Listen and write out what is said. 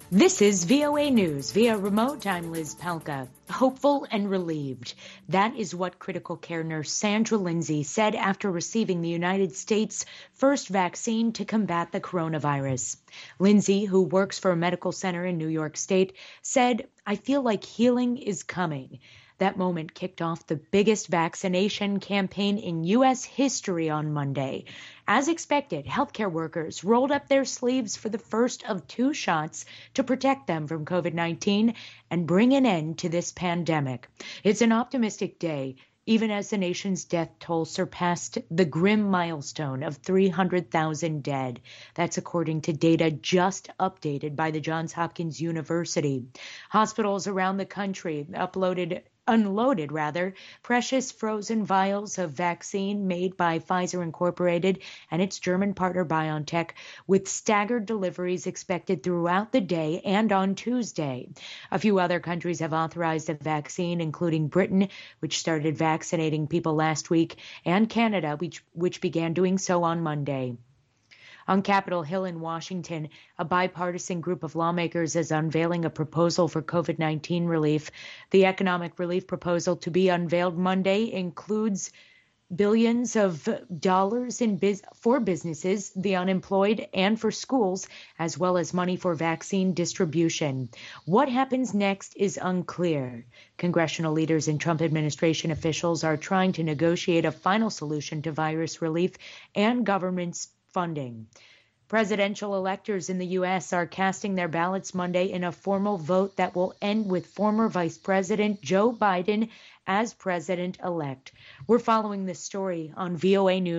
This is VOA News. Via remote, I'm Liz Palka. Hopeful and relieved. That is what critical care nurse Sandra Lindsay said after receiving the United States' first vaccine to combat the coronavirus. Lindsay, who works for a medical center in New York State, said, "I feel like healing is coming." That moment kicked off the biggest vaccination campaign in U.S. history on Monday. As expected, healthcare workers rolled up their sleeves for the first of 2 shots to protect them from COVID-19 and bring an end to this pandemic. It's an optimistic day, even as the nation's death toll surpassed the grim milestone of 300,000 dead. That's according to data just updated by the Johns Hopkins University. Hospitals around the country unloaded precious frozen vials of vaccine made by Pfizer Incorporated and its German partner BioNTech, with staggered deliveries expected throughout the day and on Tuesday. A few other countries have authorized the vaccine, including Britain, which started vaccinating people last week, and Canada, which began doing so on Monday. On Capitol Hill in Washington, a bipartisan group of lawmakers is unveiling a proposal for COVID-19 relief. The economic relief proposal to be unveiled Monday includes billions of dollars for businesses, the unemployed, and for schools, as well as money for vaccine distribution. What happens next is unclear. Congressional leaders and Trump administration officials are trying to negotiate a final solution to virus relief and government's funding. Presidential electors in the U.S. are casting their ballots Monday in a formal vote that will end with former Vice President Joe Biden as president-elect. We're following this story on VOA News.